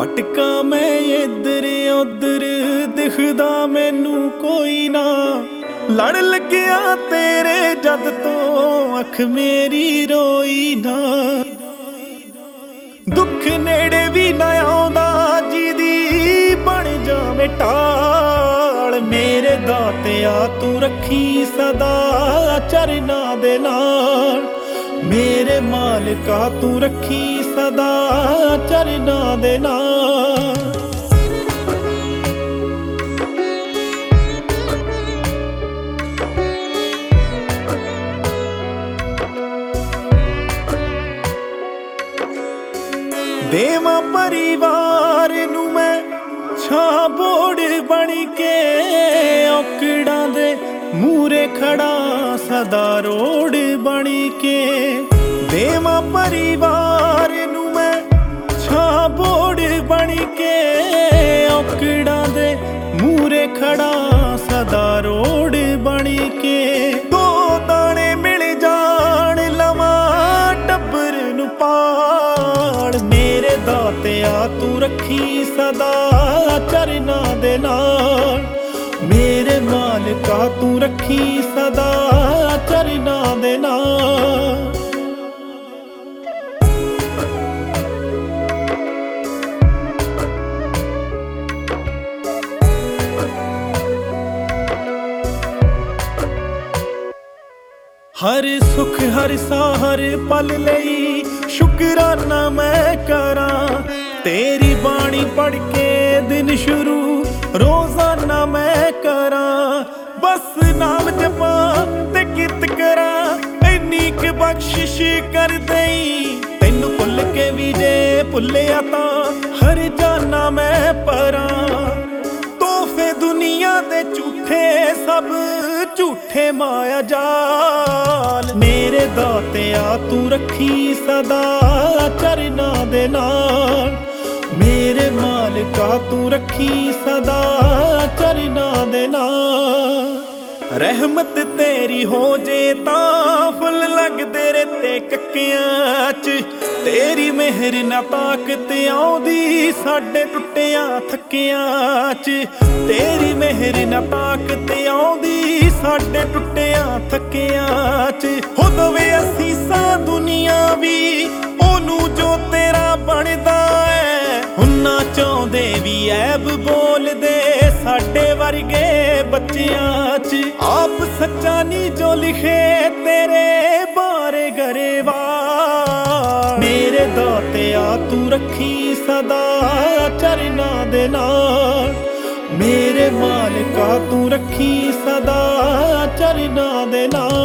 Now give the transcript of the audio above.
भटका मैं इधर उधर दिखदा मैनू कोई ना, लड़ लग्या तेरे जद तो अख मेरी रोई ना। दुख नेड़े भी ना आउंदा जिदी बन जावे टाल, मेरे दातिया तू रखी सदा चरना दे नाल, मेरे मालिका तू रखी सदा चरना दे नाल। देवा परिवार नू मैं छां बोड़ बन के, औकड़ां दे मूरे खड़ा सदा रोड बन के। देवा परिवार नू मैं छां बोड़ बन के, औकड़ां दे मूरे खड़ा सदा रोड बन के। दो दाने मिल जान लवां टब्बर नू पाल, मेरे दातिया तू रखी सदा चरना दे नाल, मेरे मालिका तू रखी सदा चरना दे नाल। हर सुख हर सा हर पल लई शुकराना मैं करा, तेरी बाणी पढ़ के दिन शुरू रोजाना मैं करा। बस नाम जपा ते किरत करा, इन्नी क बख्शिश कर दई, तैनू भुल के भी जे भुलिया तां हर जाना मैं परा। तोहफे दुनिया दे झूठे सब झूठे माया जाल, मेरे दातिया तू रखी सदा चरना दे नाल, मेरे मालिका तू रखी सदा चरना दे नाल। रहमत तेरी हो जे तां फुल लगदे रेते कक्कियां च, तेरी मेहर ना ताकत आउंदी साडे टुੱਟਿਆਂ थक्कियां च, तेरी मेहर ना ताकत आउंदी साडे टुੱਟਿਆਂ थक्कियां च। हो दवे असीसां दुनिया भी ओनू जो तेरा बनदा है, हुन्ना चाहुंदे भी ऐब बोलदे साडे वर्गे बच्चियां च। आप सच्चा नी जो लिखे तेरे बारे गरेवाल, मेरे दातिया तू रखी सदा चरना दे नाल, मेरे मालिका तू रखी सदा चरना दे नाल।